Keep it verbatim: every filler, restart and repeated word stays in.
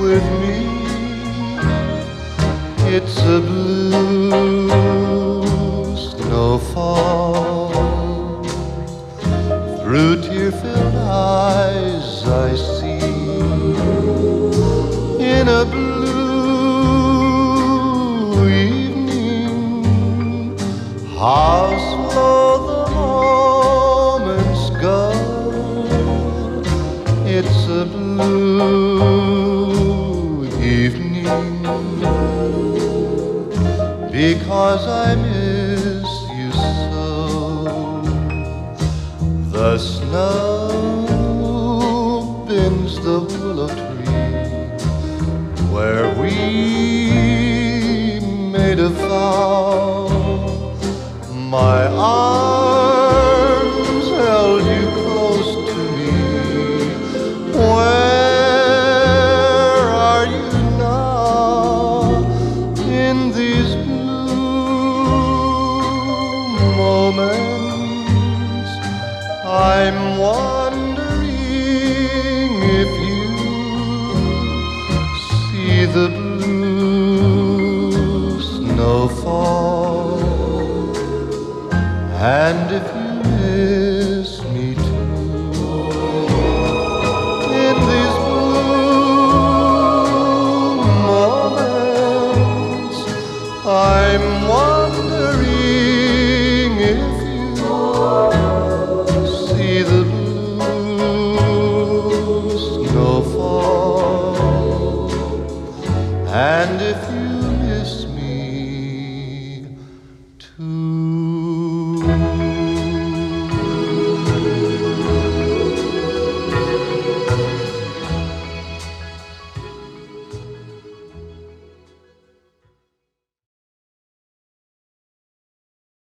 with me. It's a blue snowfall. Through tear-filled eyes I see, in a blue evening, how slow the moments go. It's a blue evening, because I miss you so. The snow bends the willow tree where we made a vow. My arms held you close to me. Where are you now in these blue moments? I'm wondering if you see the blue snowfall, and if you miss me too. In these blue moments, I'm wondering if you see the blue snowfall, and if you miss me too.